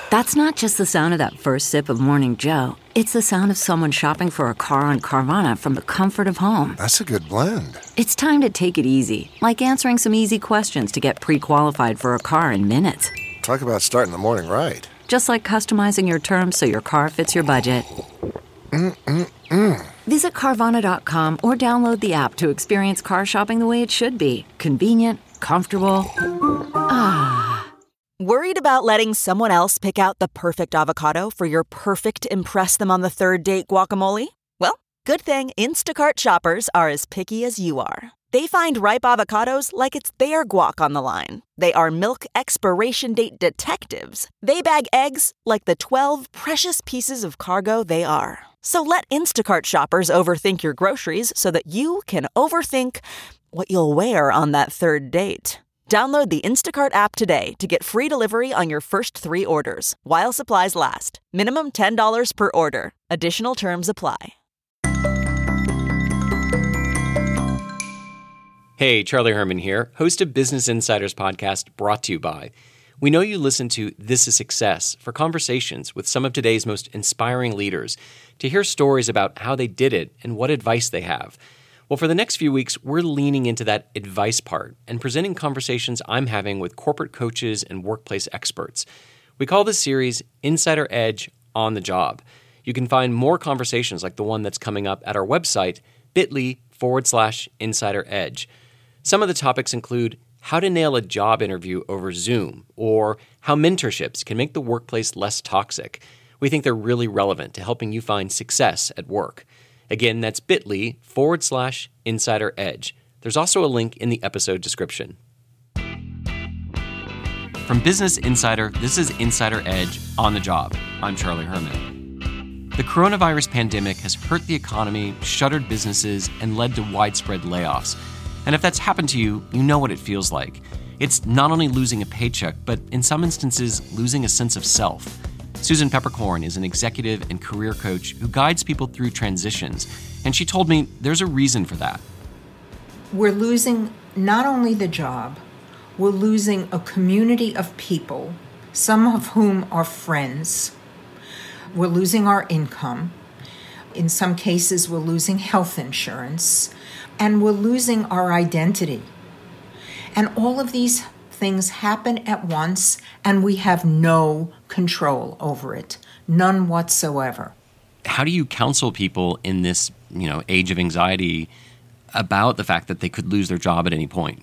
That's not just the sound of that first sip of Morning Joe. It's the sound of someone shopping for a car on Carvana from the comfort of home. That's a good blend. It's time to take it easy, like answering some easy questions to get pre-qualified for a car in minutes. Talk about starting the morning right. Just like customizing your terms so your car fits your budget. Visit Carvana.com or download the app to experience car shopping the way it should be. Convenient, comfortable. Worried about letting someone else pick out the perfect avocado for your perfect impress-them-on-the-third-date guacamole? Well, good thing Instacart shoppers are as picky as you are. They find ripe avocados like it's their guac on the line. They are milk expiration date detectives. They bag eggs like the 12 precious pieces of cargo they are. So let Instacart shoppers overthink your groceries so that you can overthink what you'll wear on that third date. Download the Instacart app today to get free delivery on your first 3 orders, while supplies last. Minimum $10 per order. Additional terms apply. Hey, Charlie Herman here, host of Business Insiders podcast brought to you by. We know you listen to This is Success for conversations with some of today's most inspiring leaders to hear stories about how they did it and what advice they have. Well, for the next few weeks, we're leaning into that advice part and presenting conversations I'm having with corporate coaches and workplace experts. We call this series Insider Edge on the Job. You can find more conversations like the one that's coming up at our website, bit.ly/Insider Edge. Some of the topics include how to nail a job interview over Zoom, or how mentorships can make the workplace less toxic. We think they're really relevant to helping you find success at work. Again, that's bit.ly/Insider Edge. There's also a link in the episode description. From Business Insider, this is Insider Edge on the Job. I'm Charlie Herman. The coronavirus pandemic has hurt the economy, shuttered businesses, and led to widespread layoffs. And if that's happened to you, you know what it feels like. It's not only losing a paycheck, but in some instances, losing a sense of self. Susan Peppercorn is an executive and career coach who guides people through transitions, and she told me there's a reason for that. We're losing not only the job, we're losing a community of people, some of whom are friends. We're losing our income. In some cases, we're losing health insurance, and we're losing our identity. And all of these things happen at once, and we have no control over it, none whatsoever. How do you counsel people in this, age of anxiety about the fact that they could lose their job at any point?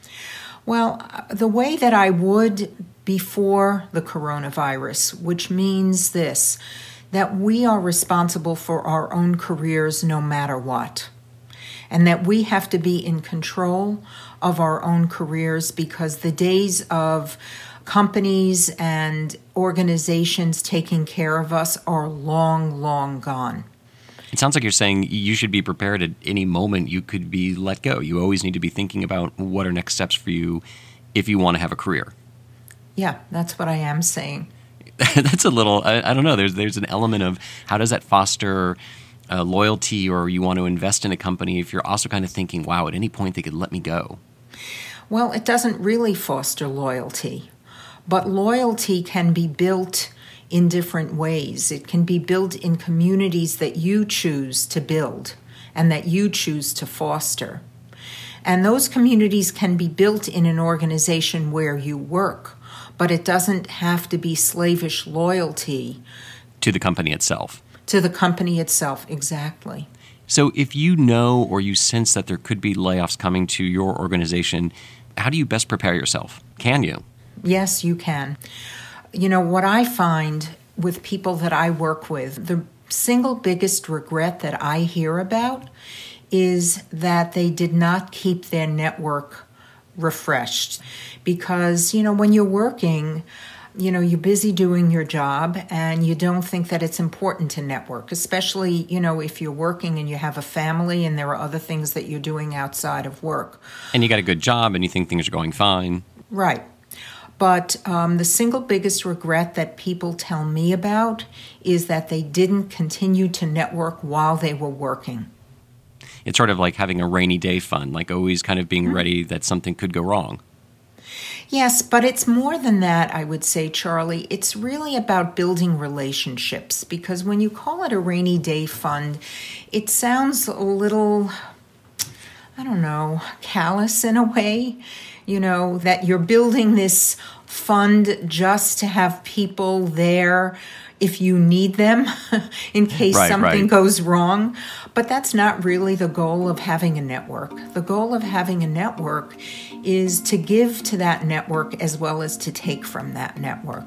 Well, the way that I would before the coronavirus, which means this, that we are responsible for our own careers no matter what, and that we have to be in control of our own careers, because the days of companies and organizations taking care of us are long, long gone. It sounds like you're saying you should be prepared at any moment you could be let go. You always need to be thinking about what are next steps for you if you want to have a career. Yeah, that's what I am saying. That's a little, I don't know, there's an element of how does that foster loyalty, or you want to invest in a company if you're also kind of thinking, wow, at any point they could let me go. Well, it doesn't really foster loyalty, but loyalty can be built in different ways. It can be built in communities that you choose to build and that you choose to foster. And those communities can be built in an organization where you work, but it doesn't have to be slavish loyalty to the company itself. To the company itself, exactly. So if you know or you sense that there could be layoffs coming to your organization, how do you best prepare yourself? Can you? Yes, you can. What I find with people that I work with, the single biggest regret that I hear about is that they did not keep their network refreshed. Because, when you're working, you're busy doing your job and you don't think that it's important to network, especially, if you're working and you have a family and there are other things that you're doing outside of work. And you got a good job and you think things are going fine. Right. But the single biggest regret that people tell me about is that they didn't continue to network while they were working. It's sort of like having a rainy day fund, like always kind of being ready that something could go wrong. Yes, but it's more than that, I would say, Charlie. It's really about building relationships, because when you call it a rainy day fund, it sounds a little, I don't know, callous in a way, that you're building this fund just to have people there if you need them in case something goes wrong. But that's not really the goal of having a network. The goal of having a network is to give to that network as well as to take from that network.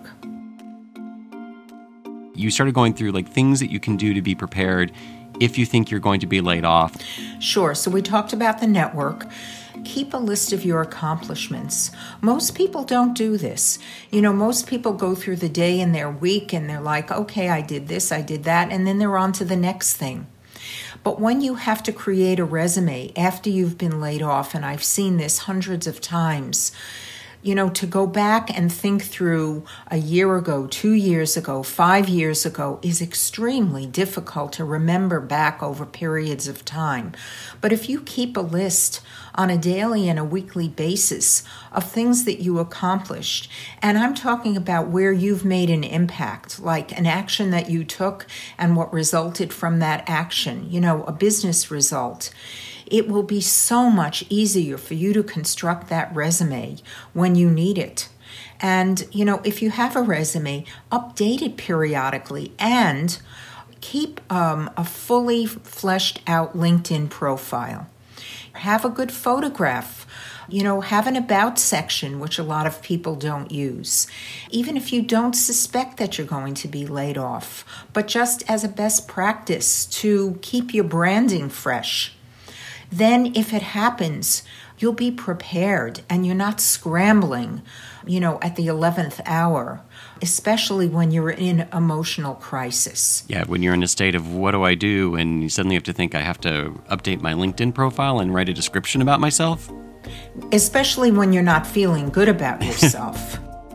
You started going through things that you can do to be prepared if you think you're going to be laid off. Sure. So we talked about the network. Keep a list of your accomplishments. Most people don't do this. Most people go through the day and their week and they're like, okay, I did this, I did that, and then they're on to the next thing. But when you have to create a resume after you've been laid off, and I've seen this hundreds of times, to go back and think through a year ago, 2 years ago, 5 years ago is extremely difficult to remember back over periods of time. But if you keep a list on a daily and a weekly basis of things that you accomplished, and I'm talking about where you've made an impact, like an action that you took and what resulted from that action, a business result, it will be so much easier for you to construct that resume when you need it. And, if you have a resume, update it periodically and keep a fully fleshed out LinkedIn profile. Have a good photograph. Have an about section, which a lot of people don't use. Even if you don't suspect that you're going to be laid off, but just as a best practice to keep your branding fresh. Then if it happens, you'll be prepared and you're not scrambling, at the 11th hour, especially when you're in emotional crisis. Yeah, when you're in a state of what do I do, and you suddenly have to think I have to update my LinkedIn profile and write a description about myself. Especially when you're not feeling good about yourself.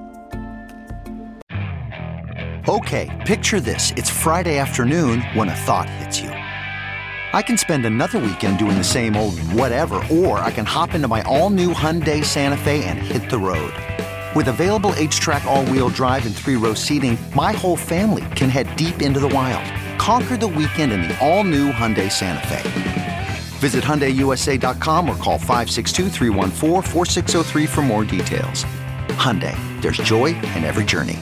Okay, picture this. It's Friday afternoon when a thought hits you. I can spend another weekend doing the same old whatever, or I can hop into my all-new Hyundai Santa Fe and hit the road. With available H-Track all-wheel drive and 3-row seating, my whole family can head deep into the wild. Conquer the weekend in the all-new Hyundai Santa Fe. Visit HyundaiUSA.com or call 562-314-4603 for more details. Hyundai, there's joy in every journey.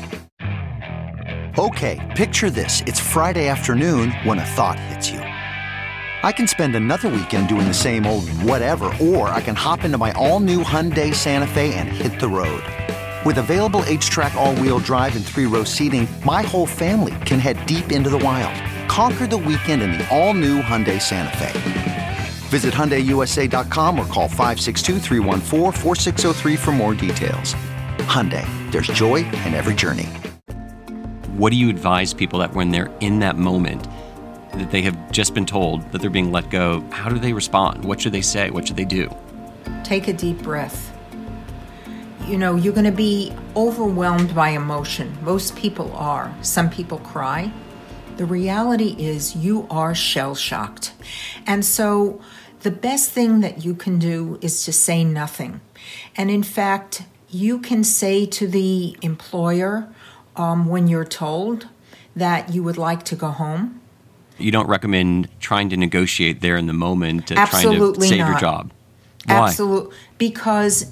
Okay, picture this. It's Friday afternoon when a thought hits you. I can spend another weekend doing the same old whatever, or I can hop into my all-new Hyundai Santa Fe and hit the road. With available H-Track all-wheel drive and 3-row seating, my whole family can head deep into the wild. Conquer the weekend in the all-new Hyundai Santa Fe. Visit HyundaiUSA.com or call 562-314-4603 for more details. Hyundai, there's joy in every journey. What do you advise people that when they're in that moment, that they have just been told that they're being let go, how do they respond? What should they say? What should they do? Take a deep breath. You're going to be overwhelmed by emotion. Most people are. Some people cry. The reality is you are shell-shocked. And so the best thing that you can do is to say nothing. And in fact, you can say to the employer when you're told that you would like to go home. You don't recommend trying to negotiate there in the moment to Absolutely trying to save not. your job. Why? Absolutely. Because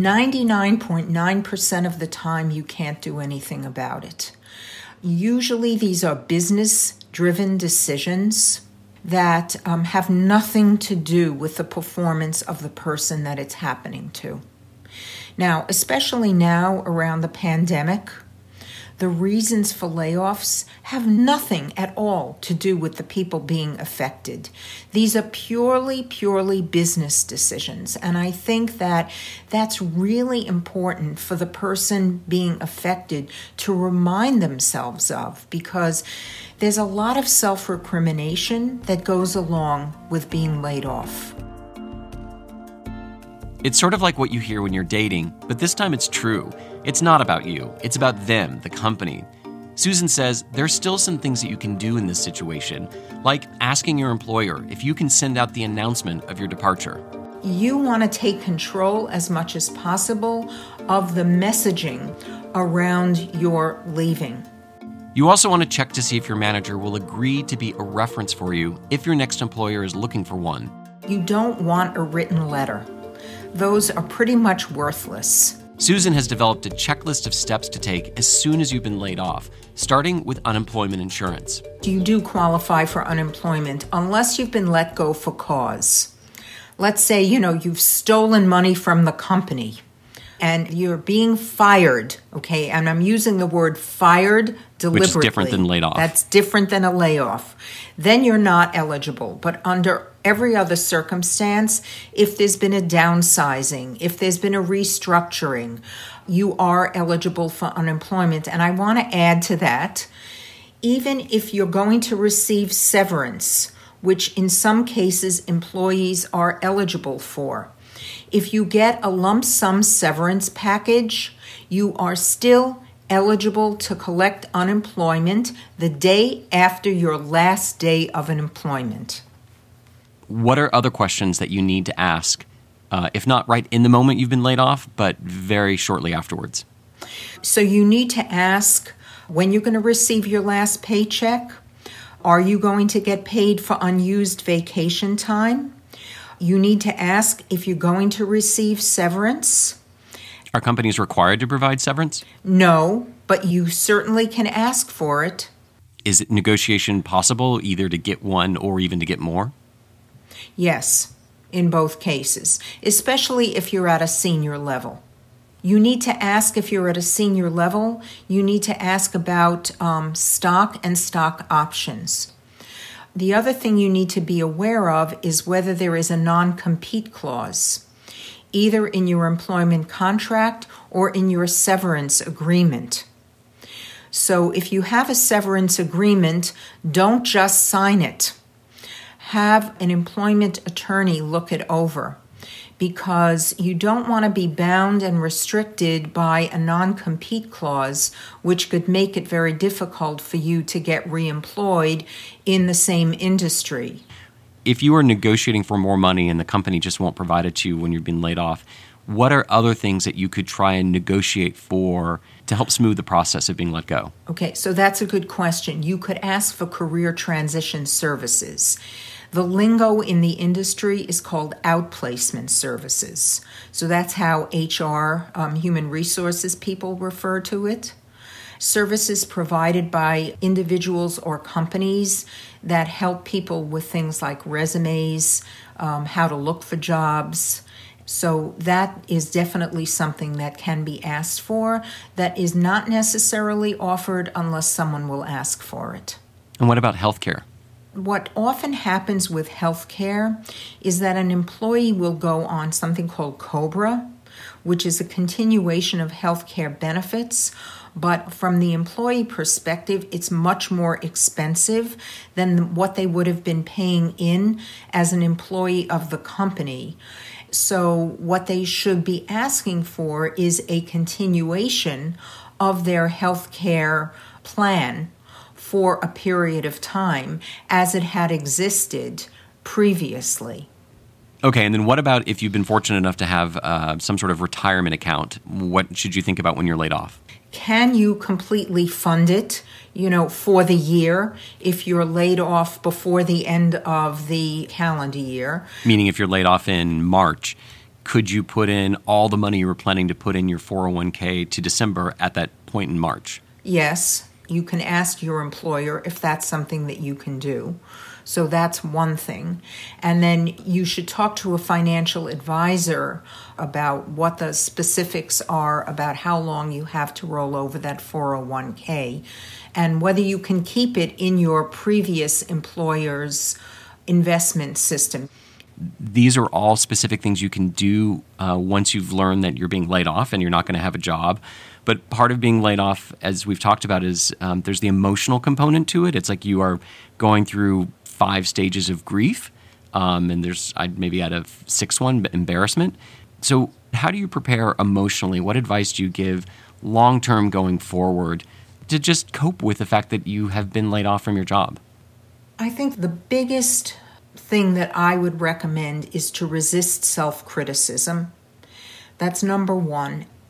99.9% of the time you can't do anything about it. Usually these are business-driven decisions that have nothing to do with the performance of the person that it's happening to. Now, especially now around the pandemic, the reasons for layoffs have nothing at all to do with the people being affected. These are purely business decisions. And I think that that's really important for the person being affected to remind themselves of, because there's a lot of self-recrimination that goes along with being laid off. It's sort of like what you hear when you're dating, but this time it's true. It's not about you. It's about them, the company. Susan says there's still some things that you can do in this situation, like asking your employer if you can send out the announcement of your departure. You want to take control as much as possible of the messaging around your leaving. You also want to check to see if your manager will agree to be a reference for you if your next employer is looking for one. You don't want a written letter. Those are pretty much worthless. Susan has developed a checklist of steps to take as soon as you've been laid off, starting with unemployment insurance. You do qualify for unemployment unless you've been let go for cause. Let's say, you've stolen money from the company and you're being fired, okay? And I'm using the word fired deliberately. Which is different than laid off. That's different than a layoff. Then you're not eligible. But under every other circumstance, if there's been a downsizing, if there's been a restructuring, you are eligible for unemployment. And I want to add to that, even if you're going to receive severance, which in some cases employees are eligible for, if you get a lump sum severance package, you are still eligible to collect unemployment the day after your last day of employment. What are other questions that you need to ask, if not right in the moment you've been laid off, but very shortly afterwards? So you need to ask when you're going to receive your last paycheck. Are you going to get paid for unused vacation time? You need to ask if you're going to receive severance. Are companies required to provide severance? No, but you certainly can ask for it. Is it negotiation possible either to get one or even to get more? Yes, in both cases, especially if you're at a senior level. You need to ask if you're at a senior level, you need to ask about stock and stock options. The other thing you need to be aware of is whether there is a non-compete clause, either in your employment contract or in your severance agreement. So if you have a severance agreement, don't just sign it. Have an employment attorney look it over, because you don't want to be bound and restricted by a non-compete clause, which could make it very difficult for you to get reemployed in the same industry. If you are negotiating for more money and the company just won't provide it to you when you've been laid off, what are other things that you could try and negotiate for to help smooth the process of being let go? Okay, so that's a good question. You could ask for career transition services. The lingo in the industry is called outplacement services. So that's how HR, human resources people refer to it. Services provided by individuals or companies that help people with things like resumes, how to look for jobs. So that is definitely something that can be asked for, that is not necessarily offered unless someone will ask for it. And what about healthcare? What often happens with healthcare is that an employee will go on something called COBRA, which is a continuation of healthcare benefits, but from the employee perspective, it's much more expensive than what they would have been paying in as an employee of the company. So what they should be asking for is a continuation of their healthcare plan for a period of time as it had existed previously. Okay, and then what about if you've been fortunate enough to have some sort of retirement account? What should you think about when you're laid off? Can you completely fund it, for the year if you're laid off before the end of the calendar year? Meaning if you're laid off in March, could you put in all the money you were planning to put in your 401k to December at that point in March? Yes. You can ask your employer if that's something that you can do. So that's one thing. And then you should talk to a financial advisor about what the specifics are about how long you have to roll over that 401k and whether you can keep it in your previous employer's investment system. These are all specific things you can do once you've learned that you're being laid off and you're not going to have a job. But part of being laid off, as we've talked about, is there's the emotional component to it. It's like you are going through 5 stages of grief, and I'd maybe add a 6th one, but embarrassment. So how do you prepare emotionally? What advice do you give long-term going forward to just cope with the fact that you have been laid off from your job? I think the biggest thing that I would recommend is to resist self-criticism. That's number one.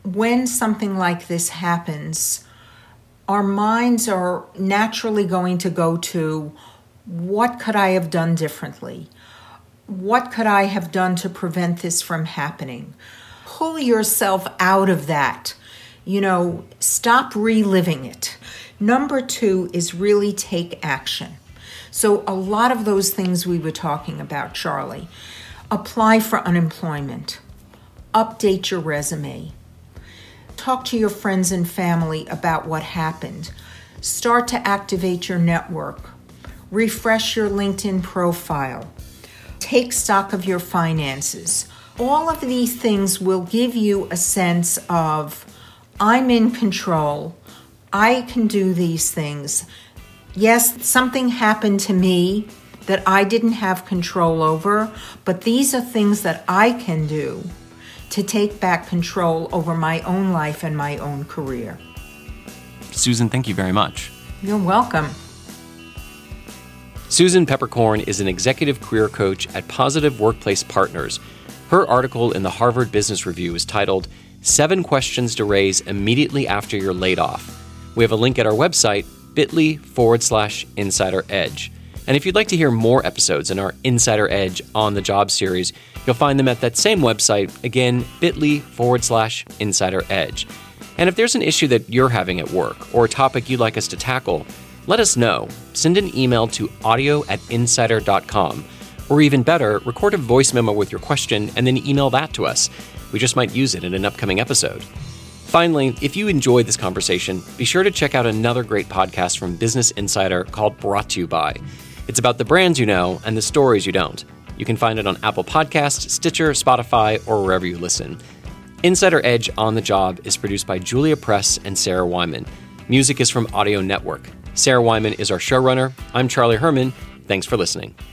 when something like this happens, our minds are naturally going to go to, what could I have done differently? What could I have done to prevent this from happening? Pull yourself out of that. Stop reliving it. Number 2 is really take action. So a lot of those things we were talking about, Charlie. Apply for unemployment. Update your resume. Talk to your friends and family about what happened. Start to activate your network. Refresh your LinkedIn profile. Take stock of your finances. All of these things will give you a sense of, I'm in control. I can do these things. Yes, something happened to me that I didn't have control over, but these are things that I can do to take back control over my own life and my own career. Susan, thank you very much. You're welcome. Susan Peppercorn is an executive career coach at Positive Workplace Partners. Her article in the Harvard Business Review is titled 7 Questions to Raise Immediately After You're Laid Off. We have a link at our website, bit.ly/Insider Edge. And if you'd like to hear more episodes in our Insider Edge on the Job series, you'll find them at that same website, again, bit.ly/Insider Edge. And if there's an issue that you're having at work or a topic you'd like us to tackle, let us know. Send an email to audio@insider.com. Or even better, record a voice memo with your question and then email that to us. We just might use it in an upcoming episode. Finally, if you enjoyed this conversation, be sure to check out another great podcast from Business Insider called Brought to You By. It's about the brands you know and the stories you don't. You can find it on Apple Podcasts, Stitcher, Spotify, or wherever you listen. Insider Edge on the Job is produced by Julia Press and Sarah Wyman. Music is from Audio Network. Sarah Wyman is our showrunner. I'm Charlie Herman. Thanks for listening.